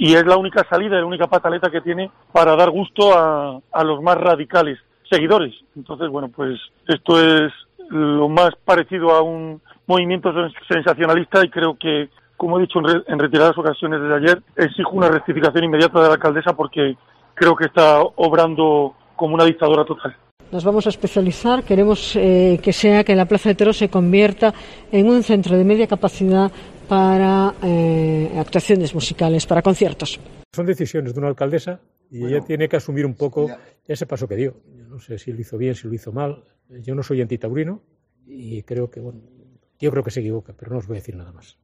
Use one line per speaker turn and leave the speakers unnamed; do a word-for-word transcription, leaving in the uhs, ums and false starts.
y es la única salida, la única pataleta que tiene para dar gusto a, a los más radicales seguidores. Entonces, bueno, pues esto es lo más parecido a un movimiento sensacionalista y creo que, como he dicho en, re, en retiradas ocasiones desde ayer, exijo una rectificación inmediata de la alcaldesa porque creo que está obrando como una dictadura total.
Nos vamos a especializar, queremos eh, que sea que la Plaza de Toros se convierta en un centro de media capacidad para eh, actuaciones musicales, para conciertos.
Son decisiones de una alcaldesa y bueno, ella tiene que asumir un poco ese paso que dio. Yo no sé si lo hizo bien, si lo hizo mal. Yo no soy antitaurino y creo que, bueno, yo creo que se equivoca, pero no os voy a decir nada más.